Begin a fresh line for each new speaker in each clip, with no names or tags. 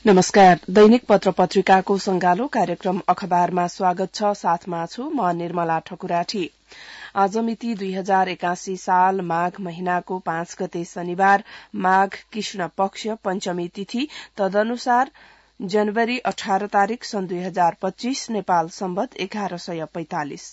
नमस्कार। दैनिक पत्र पत्रिकाको संगालो कार्यक्रम अखबारमा स्वागत छ। साथमा छु म निर्मला ठकुराठी। आज मिति 2081 साल माघ महिनाको 5 गते शनिबार, माघ कृष्ण पक्ष पंचमी तिथि, तदनुसार जनवरी 18 तारिक सन् 2025 नेपाल सम्वत 1145।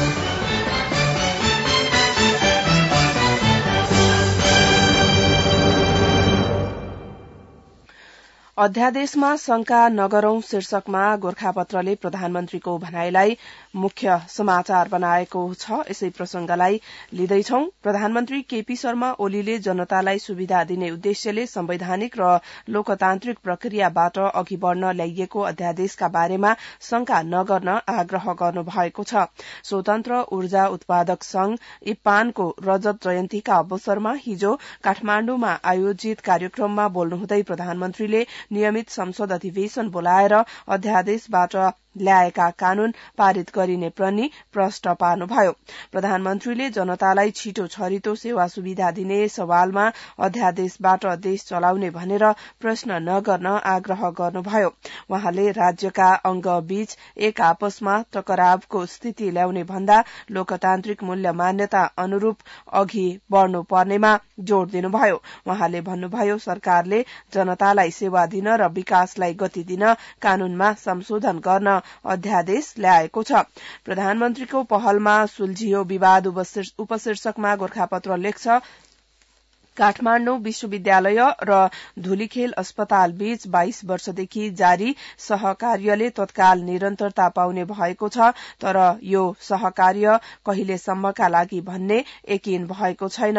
अध्यादेशमा शंका नगरौं शीर्षकमा गोर्खापत्रले प्रधानमन्त्रीको भनाईलाई मुख्य समाचार बनाएको छ। यसै प्रसंगलाई लिँदैछौं। प्रधानमन्त्री केपी शर्मा ओलीले जनतालाई सुविधा दिने उद्देश्यले संवैधानिक र लोकतान्त्रिक प्रक्रियाबाट अघि बढ़न ल्याइएको अध्यादेशका बारेमा शंका नगर्न आग्रह गर्नुभएको छ। स्वतन्त्र ऊर्जा उत्पादक संघ इप्पानको रजत जयन्तीका अवसरमा हिजो काठमाण्डुमा आयोजित कार्यक्रममा बोल्नुहुँदै प्रधानमन्त्रीले नियमित संसद अधिवेशन बोलाएर अध्यादेशबाट ल्याएका कानून पारित गरिने पनि प्रश्न पार्नुभयो। प्रधानमन्त्रीले जनतालाई छिटो छरितो सेवा सुविधा दिने सवालमा अध्यादेशबाट देश चलाउने भनेर प्रश्न नगर्न आग्रह गर्नुभयो। वहाँले राज्यका अंग बीच एक आपसमा टकरावको स्थिति ल्याउने भन्दा लोकतान्त्रिक मूल्य मान्यता अनुरूप अघि बढ़नु पर्नेमा जोड़ दिनुभयो। वहाँले भन्नुभयो, सरकारले जनतालाई सेवा दिन र विकासलाई गति दिन कानूनमा संशोधन गर्न अध्यादेश ल्याएको छ। प्रधानमन्त्रीको पहलमा सुल्झियो विवाद उपशीर्षकमा गोर्खापत्र लेख्छ, काठमाण्डु विश्वविद्यालय र धुलीखेल अस्पताल बीच 22 वर्षदेखि जारी सहकार्यले तत्काल निरन्तरता पाउने भएको छ, तर यो सहकार्य कहिलेसम्मका लागि भन्ने यकिन भएको छैन।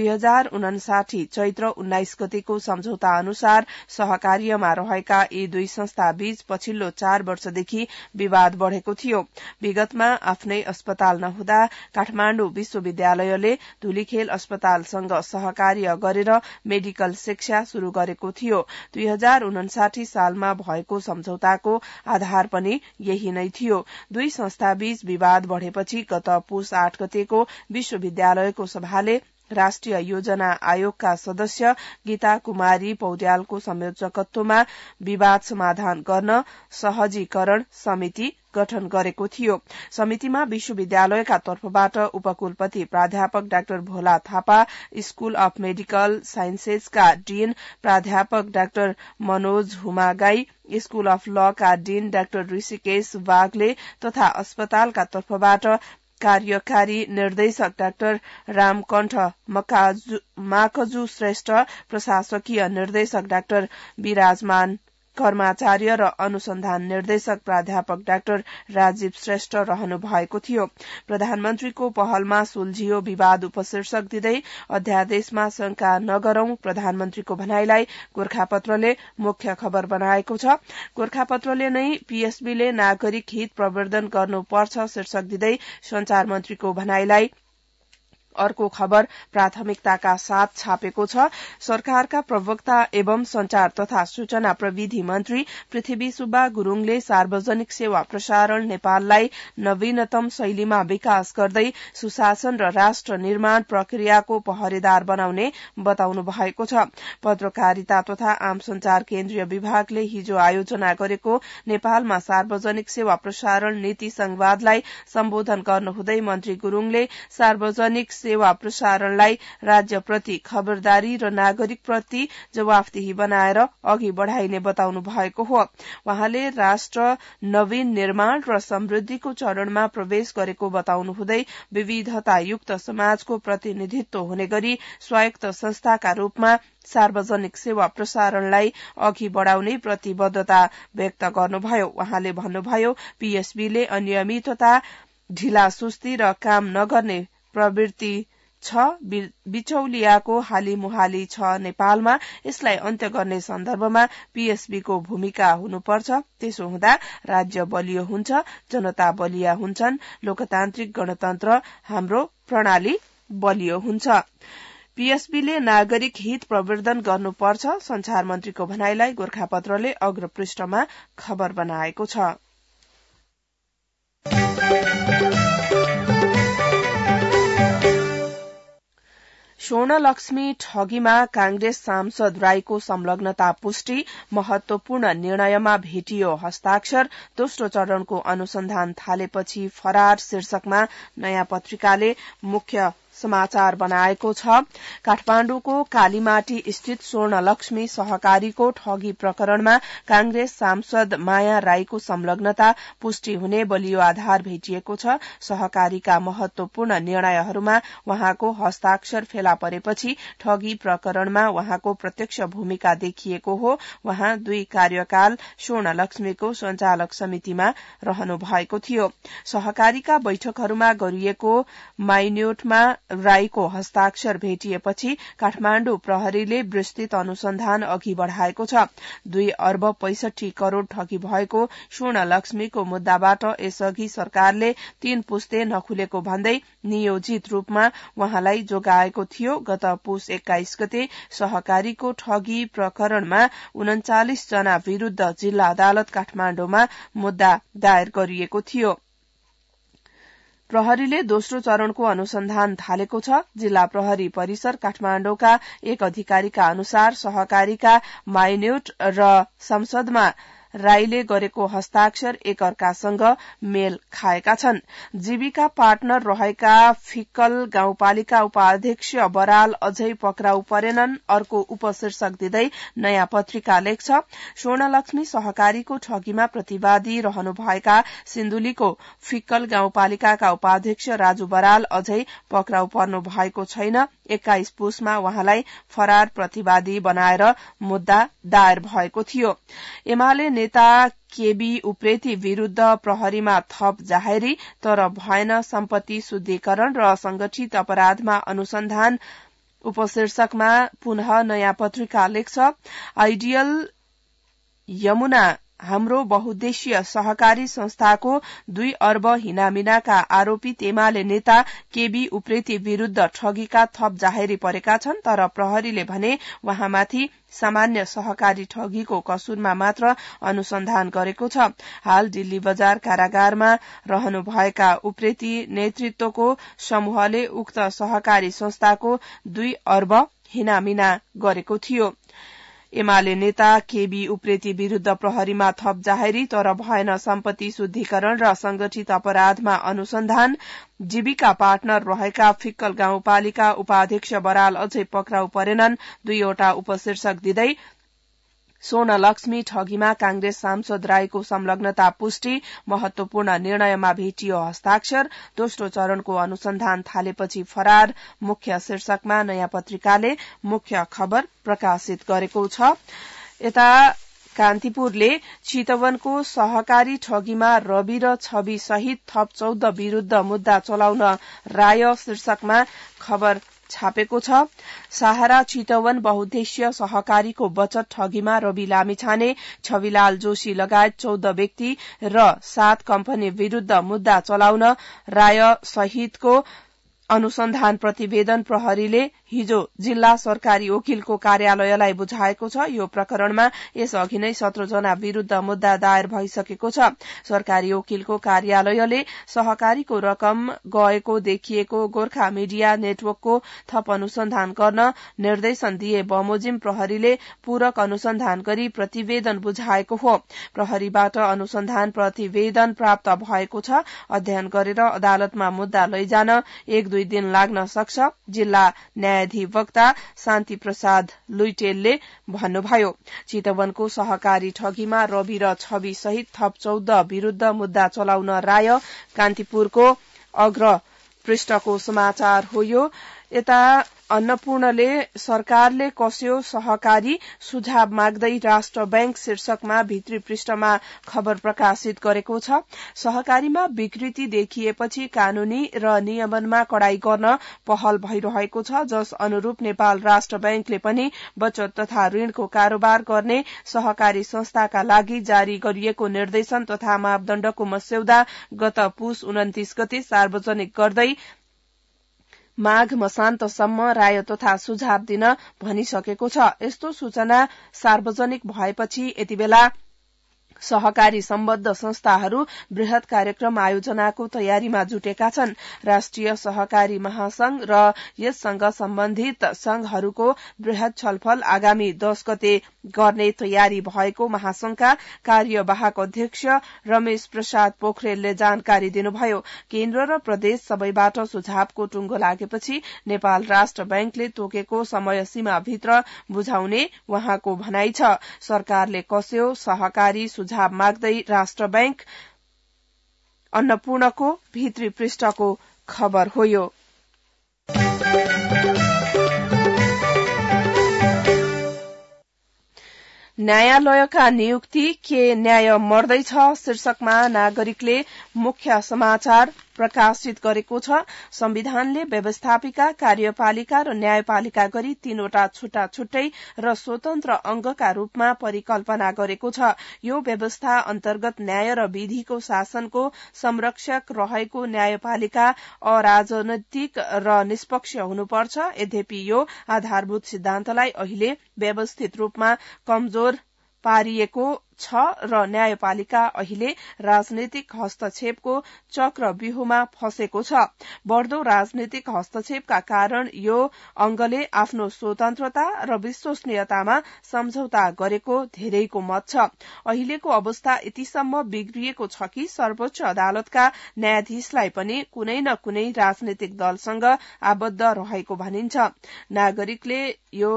2059 चैत्र 19 गतेको सम्झौता अनुसार सहकार्यमा रहेका यी दुई संस्था बीच पछिल्लो 4 वर्षदेखि विवाद बढ़ेको थियो। विगतमा आफ्नै अस्पताल नहुँदा काठमाण्डु विश्वविद्यालयले धुलीखेल अस्पतालसँग सहकार्य गरेर मेडिकल शिक्षा शुरू गरेको थियो। 2059 सालमा भएको सम्झौताको आधार पनि यही नै थियो। दुई संस्था बीच विवाद बढ़ेपछि गत पुस 8 गतेको विश्वविद्यालयको सभाले राष्ट्रिय योजना आयोगका सदस्य गीता कुमारी पौड्यालको संयोजकत्वमा विवाद समाधान गर्न सहजीकरण समिति गठन गरेको थियो। समितिमा विश्वविद्यालयका तर्फबाट उपकुलपति प्राध्यापक doctor Bhola Thapa, school of medical साइन्सेसका डीन प्राध्यापक doctor Manoj Humagai, school of लका डीन डाक्टर ऋषिकेश वाग्ले तथा अस्पतालका तर्फबाट कार्यकारी निर्देशक डाक्टर रामकण्ठ माकजु श्रेष्ठ, प्रशासकीय निर्देशक डाक्टर विराजमान कर्माचार्य र अनुसन्धान निर्देशक प्राध्यापक डाक्टर राजीव श्रेष्ठ रहनु भएको थियो। प्रधानमन्त्रीको पहलमा सुल्झियो विवाद उपशीर्षक दिँदै अध्यादेशमा शंका नगरौं प्रधानमन्त्रीको भनाईलाई गोर्खापत्रले मुख्य खबर बनाएको छ। गोर्खापत्रले नै पीएसबीले नागरिक हित प्रवर्धन गर्नुपर्छ शीर्षक दिँदै संचार मन्त्रीको भनाईलाई अर्को खबर प्राथमिकताका साथ छापेको छ। सरकारका प्रवक्ता एवं संचार तथा सूचना प्रविधि मन्त्री पृथ्वी सुब्बा गुरूङले सार्वजनिक सेवा प्रसारण नेपाललाई नवीनतम शैलीमा विकास गर्दै सुशासन र राष्ट्र निर्माण प्रक्रियाको पहरेदार बनाउने बताउनु भएको छ। पत्रकारिता तथा आम संचार केन्द्रीय विभागले हिजो आयोजना गरेको नेपालमा सार्वजनिक सेवा प्रसारण नीति संवादलाई सम्बोधन गर्नुहुँदै मन्त्री गुरूङले सार्वजनिक सेवा प्रसारणलाई राज्यप्रति खबरदारी र नागरिकप्रति जवाफदेही बनाएर अघि बढ़ाइने बताउनु भएको हो। वहाँले राष्ट्र नवीन निर्माण र समृद्धिको चरणमा प्रवेश गरेको बताउनुहुँदै विविधतायुक्त समाजको प्रतिनिधित्व हुने गरी स्वायत्त संस्थाका रूपमा सार्वजनिक सेवा प्रसारणलाई अघि बढ़ाउने प्रतिबद्धता व्यक्त गर्नुभयो। वहाँले भन्नुभयो, पीएसबीले अनियमितता, ढिलासुस्ती र काम नगर्ने प्रवृत्ति छ, बिचौलियाको हालीमुहाली छ नेपालमा। यसलाई अन्त्य गर्ने सन्दर्भमा पीएसबीको भूमिका हुनुपर्छ। त्यसो हुँदा राज्य बलियो हुन्छ, जनता बलिया हुन्छन्, लोकतान्त्रिक गणतन्त्र हाम्रो प्रणाली बलियो हुन्छ। पीएसबीले नागरिक हित प्रवर्धन गर्नुपर्छ संचार मन्त्रीको भनाईलाई गोर्खापत्रले अग्रपृष्ठमा खबर बनाएको छ। स्वर्णलक्ष्मी ठगीमा कांग्रेस सांसद राईको संलग्नता पुष्टि, महत्वपूर्ण निर्णयमा भेटियो हस्ताक्षर, दोस्रो चरणको अनुसन्धान थालेपछि फरार शीर्षकमा नयाँ पत्रिकाले मुख्य समाचार बनाएको छ। काठमाण्डुको कालीमाटी स्थित स्वर्णलक्ष्मी सहकारीको ठगी प्रकरणमा कांग्रेस सांसद माया राईको संलग्नता पुष्टि हुने बलियो आधार भेटिएको छ। सहकारीका महत्वपूर्ण निर्णयहरूमा वहाँको हस्ताक्षर फेला परेपछि ठगी प्रकरणमा वहाँको प्रत्यक्ष भूमिका देखिएको हो। वहाँ 2 कार्यकाल स्वर्णलक्ष्मीको संचालक समितिमा रहनु भएको थियो। सहकारीका बैठकहरूमा गरिएको माइन्योटमा राईको हस्ताक्षर भेटिएपछि काठमाण्डु प्रहरीले विस्तृत अनुसन्धान अघि बढ़ाएको छ। 2 अर्ब 65 करोड़ ठगी भएको स्वर्णलक्ष्मीको मुद्दाबाट यसअघि सरकारले 3 पुस्ते नखुलेको भन्दै नियोजित रूपमा वहाँलाई जोगाएको थियो। गत पुस 21 गते सहकारीको ठगी प्रकरणमा 39 जना विरूद्ध जिल्ला अदालत काठमाण्डुमा मुद्दा दायर गरिएको थियो। प्रहरीले दोस्रो चरणको अनुसन्धान थालेको छ। जिल्ला प्रहरी परिसर काठमाण्डुका एक अधिकारीका अनुसार सहकारीका माइन्योट र संसदमा राईले गरेको हस्ताक्षर एकअर्कासँग मेल खाएका छन्। जीविका पार्टनर रहेका फिक्कल गाउँपालिका उपाध्यक्ष बराल अझै पक्राउ परेनन्, अर्को उपशीर्षक दिँदै नयाँ पत्रिका लेख्छ। स्वर्णलक्ष्मी सहकारीको ठगीमा प्रतिवादी रहनुभएका सिन्धुलीको फिक्कल गाउँपालिकाका उपाध्यक्ष राजु बराल अझै पक्राउ पर्नु भएको छैन। 21 पुसमा वहाँलाई फरार प्रतिवादी बनाएर मुद्दा दायर भएको थियो। एमाले नेता केबी उप्रेती विरूद्ध प्रहरीमा थप जाहेरी, तर भएन सम्पत्ति शुद्धिकरण र संगठित अपराधमा अनुसन्धान उपशीर्षकमा पुनः नयाँ पत्रिका लेख्छ। आइडियल यमुना हाम्रो बहुद्देश्य सहकारी संस्थाको 2 अर्ब हिनामिनाका आरोपित एमाले नेता केबी उप्रेती विरूद्ध ठगीका थप जाहेरी परेका छन्, तर प्रहरीले भने वहाँमाथि सामान्य सहकारी ठगीको कसुरमा मात्र अनुसन्धान गरेको छ। हाल दिल्ली बजार कारागारमा रहनुभएका उप्रेती नेतृत्वको समूहले उक्त सहकारी संस्थाको 2 अर्ब हिनामिना गरेको थियो। एमाले नेता केबी उप्रेती विरूद्ध प्रहरीमा थप जाहेरी, तर भएन सम्पत्ति शुद्धिकरण र संगठित अपराधमा अनुसन्धान। जीविका पार्टनर रहेका फिक्कल गाउँपालिका उपाध्यक्ष बराल अझै पक्राउ परेनन्, 2 वटा उपशीर्षक दिँदै स्वर्णलक्ष्मी ठगीमा कांग्रेस सांसद राईको संलग्नता पुष्टि, महत्वपूर्ण निर्णयमा भेटियो हस्ताक्षर, दोस्रो चरणको अनुसन्धान थालेपछि फरार, मुख्य शीर्षकमा नयाँ पत्रिकाले मुख्य खबर प्रकाशित गरेको छ। यता कान्तिपुरले चितवनको सहकारी ठगीमा रवि र छवि सहित थप 14 विरूद्ध मुद्दा चलाउन राय शीर्षकमा खबर छापेको छ। सहारा चितवन बहुद्देश्य सहकारीको बचत ठगीमा रवि लामिछाने, छविलाल जोशी लगायत 14 व्यक्ति र 7 कम्पनी विरूद्ध मुद्दा चलाउन राय सहितको अनुसन्धान प्रतिवेदन प्रहरीले हिजो जिल्ला सरकारी वकिलको कार्यालयलाई बुझाएको छ। यो प्रकरणमा यसअघि नै 17 जना विरूद्ध मुद्दा दायर भइसकेको छ। सरकारी वकिलको कार्यालयले सहकारीको रकम गएको देखिएको गोर्खा मिडिया नेटवर्कको थप अनुसन्धान गर्न निर्देशन दिए बमोजिम प्रहरीले पूरक अनुसन्धान गरी प्रतिवेदन बुझाएको हो। प्रहरीबाट अनुसन्धान प्रतिवेदन प्राप्त भएको छ। अध्ययन गरेर अदालतमा मुद्दा लैजान 1-2 दिन लाग्न सक्छ, जिल्ला न्यायाधिवक्ता शान्ति प्रसाद लुइटेलले भन्नुभयो। चितवनको सहकारी ठगीमा रवि र छवि सहित थप 14 विरूद्ध मुद्दा चलाउन राय, कान्तिपुरको अग्र पृष्ठको समाचार हो यो। यता अन्नपूर्णले सरकारले कस्यो सहकारी सुझाव माग्दै राष्ट्र बैंक शीर्षकमा भित्री पृष्ठमा खबर प्रकाशित गरेको छ। सहकारीमा विकृति देखिएपछि कानूनी र नियमनमा कडाई गर्न पहल भइरहेको छ, जस अनुरूप नेपाल राष्ट्र बैंकले पनि बचत तथा ऋणको कारोबार गर्ने सहकारी संस्थाका लागि जारी गरिएको निर्देशन तथा मापदण्डको मस्यौदा गत पुस 29 गते सार्वजनिक गर्दै माघ मसान्तसम्म राय तथा सुझाव दिन भनिसकेको छ। यस्तो सूचना सार्वजनिक भएपछि यतिबेला सहकारी सम्बद्ध संस्थाहरू बृहत कार्यक्रम आयोजनाको तयारीमा जुटेका छन्। राष्ट्रिय सहकारी महासंघ र यससँग सम्बन्धित संघहरूको बृहत छलफल आगामी 10 गते गर्ने तयारी भएको महासंघका कार्यवाहक अध्यक्ष रमेश प्रसाद पोखरेलले जानकारी दिनुभयो। केन्द्र र प्रदेश सबैबाट सुझावको टुंगो लागेपछि नेपाल राष्ट्र बैंकले तोकेको समय सीमाभित्र बुझाउने उहाँको भनाइ छ। सरकारले कस्यो सहकारी सुझाव माग्दै राष्ट्र बैंक अन्नपूर्णको भित्री पृष्ठको खबर हो यो। न्यायालयका नियुक्ति के न्याय मर्दैछ शीर्षकमा नागरिकले मुख्य समाचार प्रकाशित गरेको छ। संविधानले व्यवस्थापिका, कार्यपालिका र न्यायपालिका गरी 3वटा छुट्टा छुट्टै र स्वतन्त्र अंगका रूपमा परिकल्पना गरेको छ। यो व्यवस्था अन्तर्गत न्याय र विधिको शासनको संरक्षक रहेको न्यायपालिका अराजनैतिक र निष्पक्ष हुनुपर्छ। यद्यपि यो आधारभूत सिद्धान्तलाई अहिले व्यवस्थित रूपमा कमजोर पारिएको छ र न्यायपालिका अहिले राजनीतिक हस्तक्षेपको चक्रव्यूहमा फँसेको छ। बढ़दो राजनीतिक हस्तक्षेपका कारण यो अंगले आफ्नो स्वतन्त्रता र विश्वसनीयतामा सम्झौता गरेको धेरैको मत छ। अहिलेको अवस्था यतिसम्म बिग्रिएको छ कि सर्वोच्च अदालतका न्यायाधीशलाई पनि कुनै न कुनै राजनीतिक दलसँग आबद्ध रहेको भनिन्छ। नागरिकले यो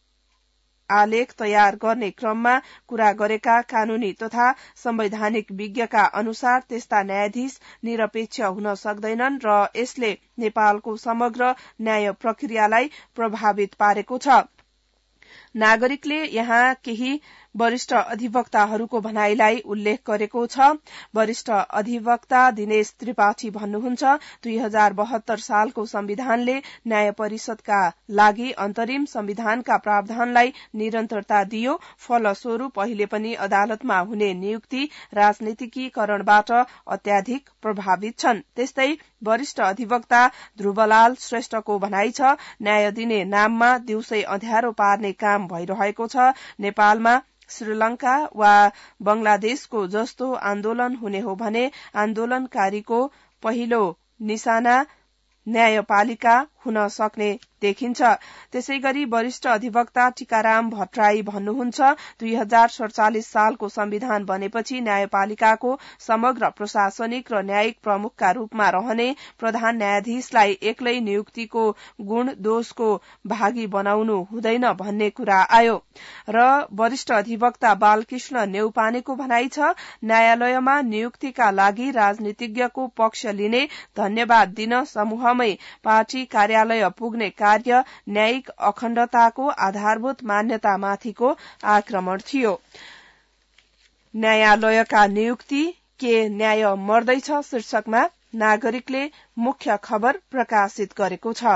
आलेख तयार गर्ने क्रममा कुरा गरेका कानूनी तथा संवैधानिक विज्ञका अनुसार त्यस्ता न्यायाधीश निरपेक्ष हुन सक्दैनन् र यसले नेपालको समग्र न्याय प्रक्रियालाई प्रभावित पारेको छ। नागरिकले यहाँ केही वरिष्ठ अधिवक्ताहरूको भनाईलाई उल्लेख गरेको छ। वरिष्ठ अधिवक्ता दिनेश त्रिपाठी भन्नुहुन्छ, 2072 सालको संविधानले न्याय परिषदका लागि अन्तरिम संविधानका प्रावधानलाई निरन्तरता दियो। फलस्वरूप अहिले पनि अदालतमा हुने नियुक्ति राजनीतिकीकरणबाट अत्याधिक प्रभावित छन्। त्यस्तै वरिष्ठ अधिवक्ता ध्रुवलाल श्रेष्ठको भनाई छ, न्याय दिने नाममा दिउँसै अँध्यारो पार्ने काम भइरहेको छ। नेपालमा श्रीलंका वा बंगलादेशको जस्तो आन्दोलन हुने हो भने आन्दोलनकारीको पहिलो निशाना न्यायपालिका हुन सक्ने देखिन्छ। त्यसैगरी वरिष्ठ अधिवक्ता टीकाराम भट्टराई भन्नुहुन्छ, 2047 सालको संविधान बनेपछि न्यायपालिकाको समग्र प्रशासनिक र न्यायिक प्रमुखका रूपमा रहने प्रधान न्यायाधीशलाई एक्लै नियुक्तिको गुण दोषको भागी बनाउनु हुँदैन भन्ने कुरा आयो। र वरिष्ठ अधिवक्ता बालकृष्ण नेउपानेको भनाई छ, न्यायालयमा नियुक्तिका लागि राजनीतिज्ञको पक्ष लिने, धन्यवाद दिन समूहमै पार्टी कार्यालय पुग्ने कार्य न्यायिक अखण्डताको आधारभूत मान्यतामाथिको आक्रमण थियो। न्यायालयका नियुक्ति के न्याय मर्दैछ शीर्षकमा नागरिकले मुख्य खबर प्रकाशित गरेको छ।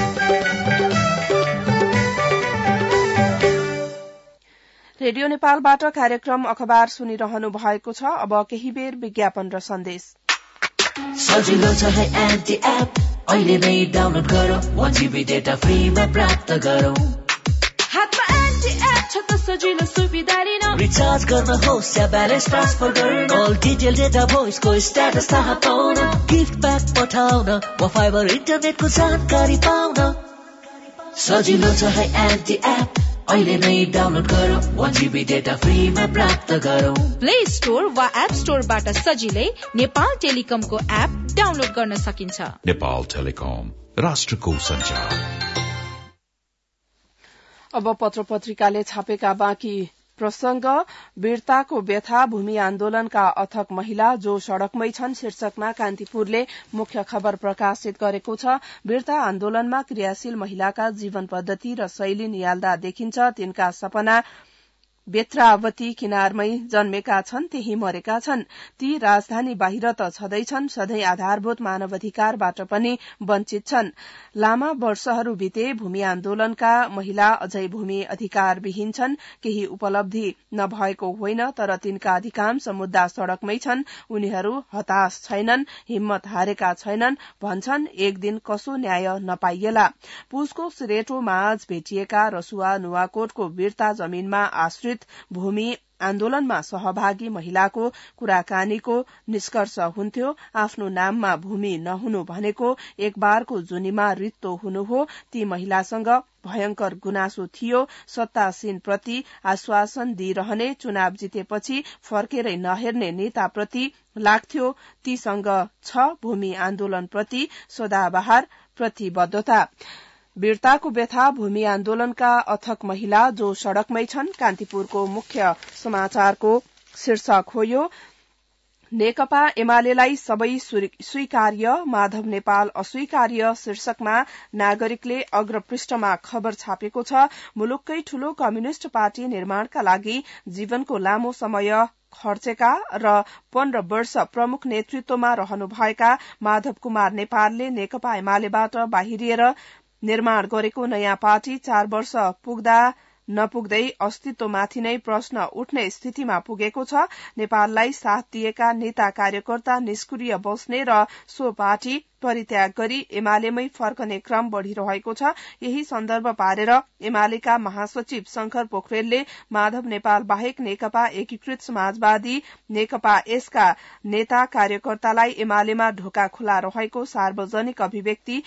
रेडियो नेपालबाट कार्यक्रम अखबार सुनिरहनु भएको छ। अब केही बेर विज्ञापन र सन्देश।
सजिलो छ है एन्टी एप, अहिले नै डाउनलोड गरौ, 1 GB डेटा फ्रीमा प्राप्त गरौ।
हातमा एन्टी एप छ त सजिलो सुविधा लिन,
रिचार्ज गर्न होस् या ब्यालेन्स ट्रान्सफर गर्न, अल डिटेल डेटा भोइसको स्ट्याटस थाहा पाउन, गिफ्ट प्याक पठाउन वा फाइबर इन्टरनेटको जानकारी पाउन। सजिलो छ है एन्टी एप, अहिले नै डाउनलोड गरौ, 1 GB डेटा फ्रीमा प्राप्त गरौ।
प्ले स्टोर वा एप स्टोरबाट सजिलै नेपाल टेलिकमको एप डाउनलोड गर्न सकिन्छ।
नेपाल टेलिकम, राष्ट्रको सञ्चार।
अब पत्र पत्रिकाले छापेका बाँकी प्रसंग। वीरताको व्यथा, भूमि आन्दोलनका अथक महिला जो सड़कमै छन् शीर्षकमा कान्तिपुरले मुख्य खबर प्रकाशित गरेको छ। वीरता आन्दोलनमा क्रियाशील महिलाका जीवन पद्धति र शैली नियाल्दा देखिन्छ। तिनका सपना बेत्रावती किनारमै जन्मेका छन्, त्यही मरेका छन्। ती राजधानी बाहिर त छँदैछन्, सधैँ आधारभूत मानवाधिकारबाट पनि वञ्चित छन्। लामा वर्षहरू बिते, भूमि आन्दोलनका महिला अझै भूमि अधिकारविहीन छन्। केही उपलब्धि नभएको होइन, तर तिनका अधिकांश मुद्दा सड़कमै छन्। उनीहरू हताश छैनन्, हिम्मत हारेका छैनन्, भन्छन् एक दिन कसो न्याय नपाइएला। पुसको सिरेटो माझ भेटिएका रसुवा नुवाकोटको वीरता जमीनमा आश्रित भूमि आन्दोलनमा सहभागी महिलाको कुराकानीको निष्कर्ष हुन्थ्यो। आफ्नो नाममा भूमि नहुनु भनेको एक बारको जुनीमा रित्तो हुनु हो। ती महिलासँग भयंकर गुनासो थियो। सत्तासीनप्रति आश्वासन दिइरहने, चुनाव जितेपछि फर्केरै नहेर्ने नेताप्रति लाग्थ्यो तीसँग छ भूमि आन्दोलनप्रति सदाबहार प्रतिबद्धता। वीरताको व्यथा भूमि आन्दोलनका अथक महिला जो सड़कमै छन्। कान्तिपुरको मुख्य समाचारको शीर्षक हो यो। नेकपा एमालेलाई सबै स्वीकार्य, माधव नेपाल अस्वीकार्य शीर्षकमा नागरिकले अग्रपृष्ठमा खबर छापेको छ। मुलुककै ठूलो कम्युनिष्ट पार्टी निर्माणका लागि जीवनको लामो समय खर्चेका र 15 वर्ष प्रमुख नेतृत्वमा रहनुभएका माधव कुमार नेपालले नेकपा एमालेबाट बाहिरिएर निर्माण गरेको नयाँ पार्टी 4 वर्ष पुग्दा नपुग्दै अस्तित्वमाथि नै प्रश्न उठ्ने स्थितिमा पुगेको छ। नेपाललाई साथ दिएका नेता कार्यकर्ता निष्क्रिय बस्ने र सो पार्टी परित्याग गरी एमालेमै फर्कने क्रम बढ़िरहेको छ। यही सन्दर्भ पारेर एमालेका महासचिव शंकर पोखरेलले माधव नेपाल बाहेक नेकपा एकीकृत समाजवादी नेकपा यसका नेता कार्यकर्तालाई एमालेमा ढोका खुला रहेको सार्वजनिक अभिव्यक्ति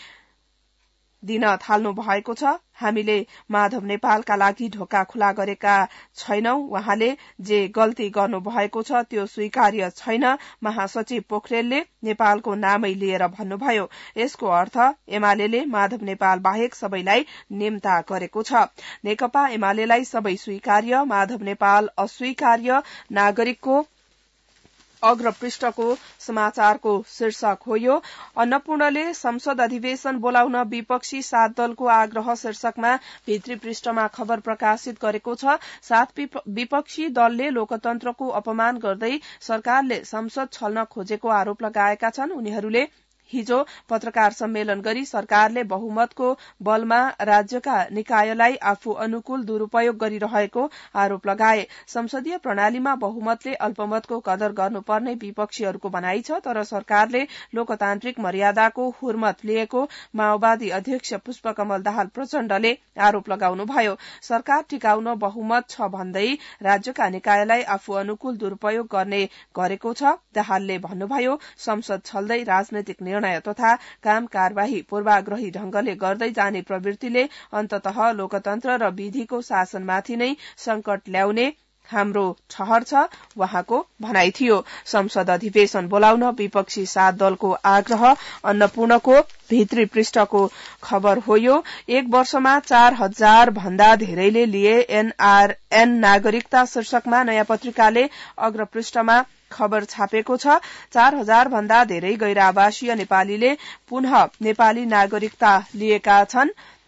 दिन थाल्नु भएको छ। हामीले माधव नेपालका लागि ढोका खुला गरेका छैनौं। उहाँले जे गल्ती गर्नु भएको छ त्यो स्वीकार्य छैन। महासचिव पोखरेलले नेपालको नामै लिएर भन्नुभयो। यसको अर्थ एमालेले माधव नेपाल बाहेक सबैलाई निम्ता गरेको छ। नेकपा एमालेलाई सबै स्वीकार्य, माधव नेपाल अस्वीकार्य नागरिकको अग्रपृष्ठको समाचारको शीर्षक हो यो। अन्नपूर्णले संसद अधिवेशन बोलाउन विपक्षी 7 दलको आग्रह शीर्षकमा भित्री पृष्ठमा खबर प्रकाशित गरेको छ। 7 विपक्षी दलले लोकतन्त्रको अपमान गर्दै सरकारले संसद छल्न खोजेको आरोप लगाएका छन्। उनीहरूले हिजो पत्रकार सम्मेलन गरी सरकारले बहुमतको बलमा राज्यका निकायलाई आफू अनुकूल दुरूपयोग गरिरहेको आरोप लगाए। संसदीय प्रणालीमा बहुमतले अल्पमतको कदर गर्नुपर्ने विपक्षीहरूको भनाइ छ। तर सरकारले लोकतान्त्रिक मर्यादाको हुर्मत लिएको माओवादी अध्यक्ष पुष्पकमल दाहाल प्रचण्डले आरोप लगाउनुभयो। सरकार टिकाउन बहुमत छ भन्दै राज्यका निकायलाई आफू अनुकूल दुरूपयोग गर्ने गरेको छ। दाहालले भन्नुभयो, संसद छल्दै राजनैतिक निर्णय तथा काम कार्यवाही पूर्वाग्रही ढंगले गर्दै जाने प्रवृत्तिले अन्ततः लोकतन्त्र र विधिको शासनमाथि नै संकट ल्याउने हाम्रो ठहर छ, वहाँको भनाइ थियो। संसद अधिवेशन बोलाउन विपक्षी 7 दलको आग्रह अन्नपूर्णको भित्री पृष्ठको खबर हो यो। 1 वर्षमा 4000 भन्दा धेरैले लिए एनआरएन नागरिकता शीर्षकमा नयाँ पत्रिकाले अग्रपृष्ठमा खबर छापेको छ। 4000 भन्दा धेरै गैर आवासीय नेपालीले पुनः नेपाली नागरिकता लिएका छन्।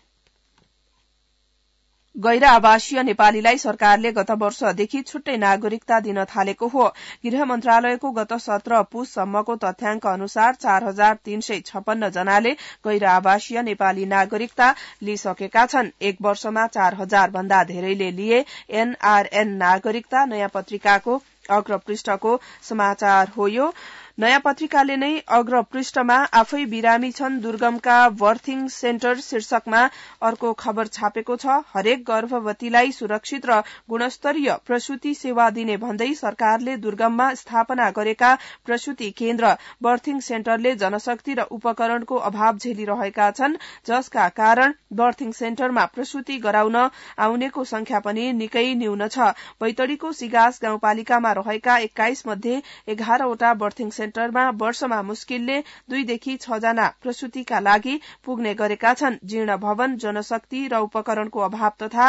गैर आवासीय नेपालीलाई सरकारले गत वर्षदेखि छुट्टै नागरिकता दिन थालेको हो। गृह मन्त्रालयको गत 17 पुससम्मको तथ्याङ्क अनुसार 4356 जनाले गैर आवासीय नेपाली नागरिकता लिइसकेका छन्। 1 वर्षमा 4000 भन्दा धेरैले लिए एनआरएन नागरिकता नयाँ पत्रिकाको अग्रपृष्ठको समाचार हो यो। नयाँ पत्रिकाले नै अग्रपृष्ठमा आफै बिरामी छन् दुर्गमका बर्थिङ सेन्टर शीर्षकमा अर्को खबर छापेको छ। हरेक गर्भवतीलाई सुरक्षित र गुणस्तरीय प्रसूति सेवा दिने भन्दै सरकारले दुर्गममा स्थापना गरेका प्रसूति केन्द्र बर्थिङ सेन्टरले जनशक्ति र उपकरणको अभाव झेलिरहेका छन्, जसका कारण बर्थिङ सेन्टरमा प्रसूति गराउन आउनेको संख्या पनि निकै न्यून छ। बैतडीको सिगास गाउँपालिकामा रहेका 21 मध्ये 11 वटा बर्थिङ सेन्टरमा वर्षमा मुस्किलले 2 देखि 6 जना प्रसूतिका लागि पुग्ने गरेका छन्। जीर्ण भवन, जनशक्ति र उपकरणको अभाव तथा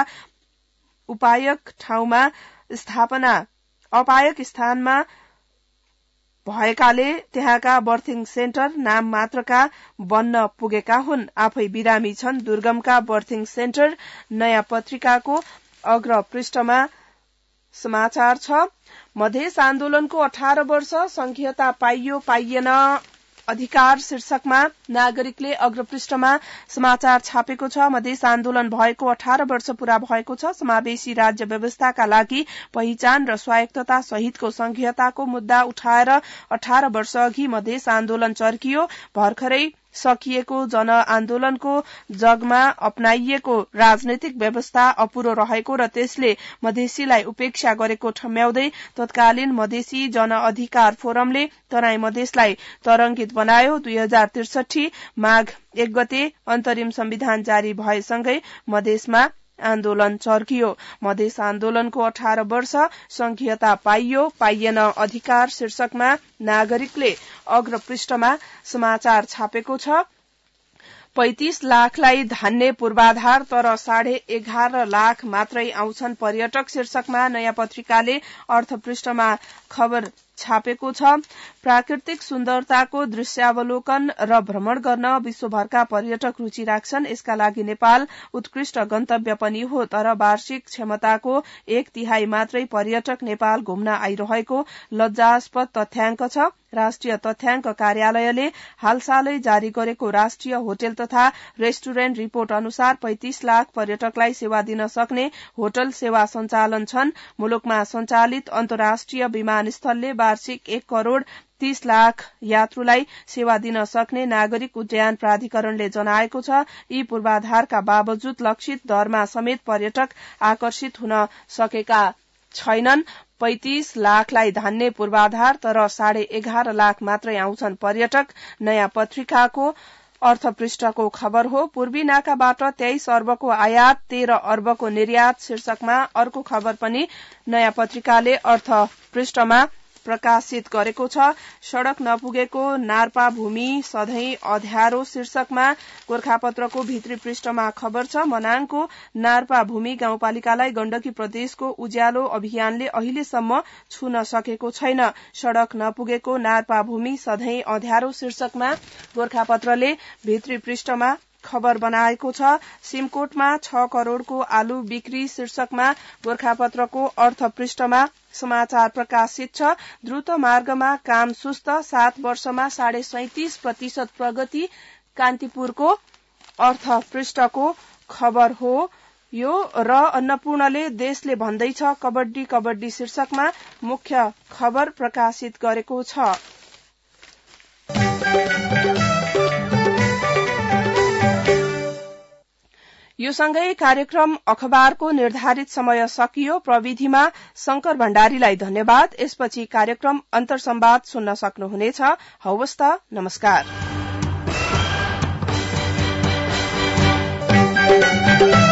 अपायक स्थानमा भएकाले त्यहाँका बर्थिङ सेन्टर नाम मात्रका बन्न पुगेका हुन्। आफै बिरामी छन् दुर्गमका बर्थिङ सेन्टर नयाँ पत्रिकाको अग्रपृष्ठमा समाचार छ। मधेस आन्दोलनको 18 वर्ष संघीयता पाइयो पाइएन अधिकार शीर्षकमा नागरिकले अग्रपृष्ठमा समाचार छापेको छ। मधेस आन्दोलन भएको 18 वर्ष पूरा भएको छ। समावेशी राज्य व्यवस्थाका लागि पहिचान र स्वायत्तता सहितको संघीयताको मुद्दा उठाएर 18 वर्ष अघि मधेस आन्दोलन चर्कियो। भर्खरै सकिएको जनआन्दोलनको जगमा अपनाइएको राजनैतिक व्यवस्था अपुरो रहेको र त्यसले मधेसीलाई उपेक्षा गरेको ठम्याउँदै तत्कालीन मधेसी जनअधिकार फोरमले तराई मधेसलाई तरंगित बनायो। 2063 माघ 1 गते अन्तरिम संविधान जारी भएसँगै मधेसमा आन्दोलन चर्कियो। मधेस आन्दोलनको 18 वर्ष संघीयता पाइयो पाइएन अधिकार शीर्षकमा नागरिकले अग्रपृष्ठमा समाचार छापेको छ। 35 लाखलाई धान्ने पूर्वाधार तर 11.5 लाख मात्रै आउँछन् पर्यटक शीर्षकमा नयाँ पत्रिकाले अर्थपृष्ठमा खबर छापेको छ। प्राकृतिक सुन्दरताको दृश्यावलोकन र भ्रमण गर्न विश्वभरका पर्यटक रुचि राख्छन्। यसका लागि नेपाल उत्कृष्ट गन्तव्य पनि हो, तर वार्षिक क्षमताको 1/3 मात्रै पर्यटक नेपाल घुम्न आइरहेको लज्जास्पद तथ्याङ्क छ। राष्ट्रिय तथ्याङ्क कार्यालयले हालसालै जारी गरेको राष्ट्रिय होटल तथा रेस्टुरेन्ट रिपोर्ट अनुसार 35 लाख पर्यटकलाई सेवा दिन सक्ने होटल सेवा सञ्चालन छन्। मुलुकमा सञ्चालित अन्तर्राष्ट्रिय विमानस्थलले वार्षिक 1 करोड़ 30 लाख यात्रुलाई सेवा दिन सक्ने नागरिक उड्डयन प्राधिकरणले जनाएको छ। यी पूर्वाधारका बावजुद लक्षित दरमा समेत पर्यटक आकर्षित हुन सकेका छैनन्। 35 लाखलाई धान्ने पूर्वाधार तर 11.5 लाख मात्रै आउँछन् पर्यटक नयाँ पत्रिकाको अर्थपृष्ठको खबर हो। पूर्वी नाकाबाट 23 अर्बको आयात 13 अर्बको निर्यात शीर्षकमा अर्को खबर पनि नयाँ पत्रिकाले अर्थपृष्ठमा प्रकाशित गरेको छ। सड़क नपुगेको नार्पा भूमि सधैं अध्यारो शीर्षकमा गोरखापत्रको भित्री पृष्ठमा खबर छ। मनाङको नार्पा भूमि गाउँपालिकालाई गण्डकी प्रदेशको उज्यालो अभियानले अहिलेसम्म छुन सकेको छैन। सड़क नपुगेको नार्पा भूमि सधैं अध्यारो शीर्षकमा गोरखापत्रले भित्री पृष्ठमा खबर बनाएको छ। सिमकोटमा 6 करोड़को आलु बिक्री शीर्षकमा गोरखापत्रको अर्थपृष्ठमा समाचार प्रकाशित छ। द्रुत मार्गमा काम सुस्त 7 वर्षमा 37% प्रगति कान्तिपुरको अर्थपृष्ठको खबर हो यो। र अन्नपूर्णले देशले भन्दैछ कबड्डी कबड्डी शीर्षकमा मुख्य खबर प्रकाशित गरेको छ। यो सँगै कार्यक्रम अखबारको निर्धारित समय सकियो। प्रविधिमा शंकर भण्डारीलाई धन्यवाद। यसपछि कार्यक्रम अन्तर्संवाद सुन्न सक्नुहुनेछ। हवस् त, नमस्कार।